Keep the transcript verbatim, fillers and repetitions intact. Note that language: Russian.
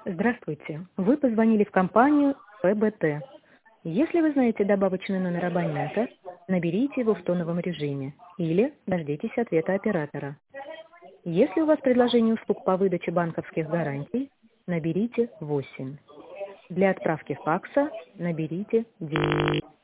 Здравствуйте. Вы позвонили в компанию П Б Т. Если вы знаете добавочный номер абонента, наберите его в тоновом режиме или дождитесь ответа оператора. Если у вас предложение услуг по выдаче банковских гарантий, наберите восемь. Для отправки факса наберите девять.